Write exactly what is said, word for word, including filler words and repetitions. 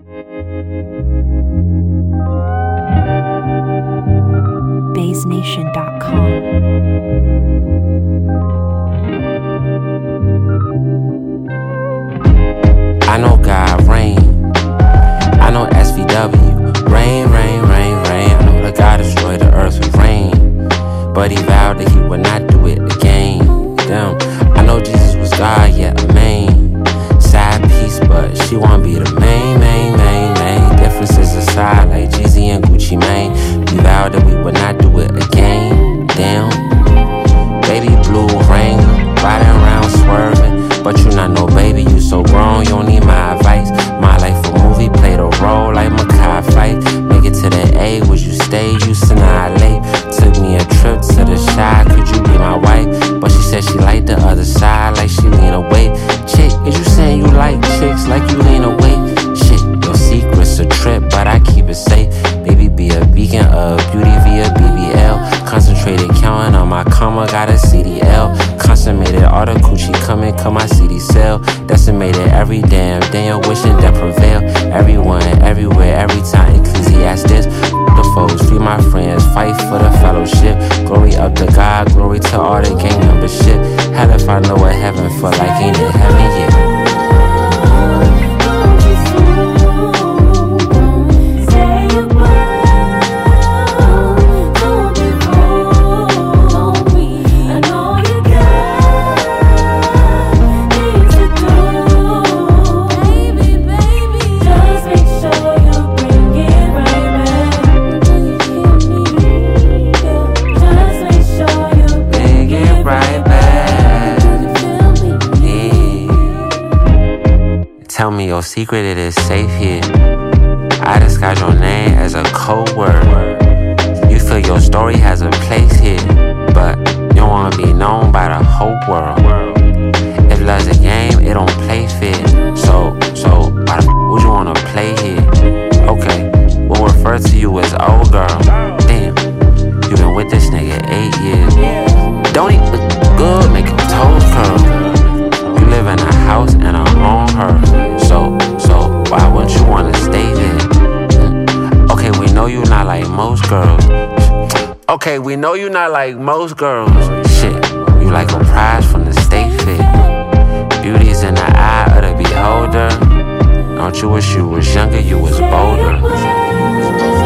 bass nation dot com. I know God reign. I know S V W. Rain, rain, rain, rain. I know that God destroyed the earth with rain, but he vowed that he would not do it again. Damn, I know Jesus was God, yeah, amen. Side piece, but she wanna be the main, main, main, main. Differences aside, like Jeezy and Gucci Mane. We vowed that we would not do it again. Damn, baby blue ring, riding around swerving, but you not no baby, you so grown, you don't need my advice. My life a movie, played a role like Makai fight. Make it to the A, would you stay? You annihilate. Took me a trip to the shy, could you be my wife? But she said she liked the other side, like she lean away. Chick, is you saying you like chicks like you lean away? Shit, your secret's a trip, but I keep it safe. Baby, be a beacon of beauty via B B L. Concentrated counting on my comma, got a C D L. Consummated all the coochie coming, come my C D sell. Decimated every damn day, you're wishing that prevail. Everyone, everywhere, every time, Ecclesiastes. The foes, free my friends, fight for the fellowship. Glory up to God, glory to all the gang membership. Hell if I know what heaven feel like, ain't it heaven yet? Tell me your secret, it is safe here. I disguise your name as a code word. You feel your story has a place here, but you don't wanna be known by the whole world. If love's a game, it don't play fair. So, so why the f would you wanna play here? Okay, we'll refer to you as old girl. Damn, you been with this nigga eight years. Don't eat good, make your toes curl. You live in a house and I own her. So, so why wouldn't you wanna stay there? Mm. Okay, we know you not like most girls. Okay, we know you not like most girls. Shit, you like a prize from the state fair. Beauty's in the eye of the beholder. Don't you wish you was younger, you was bolder?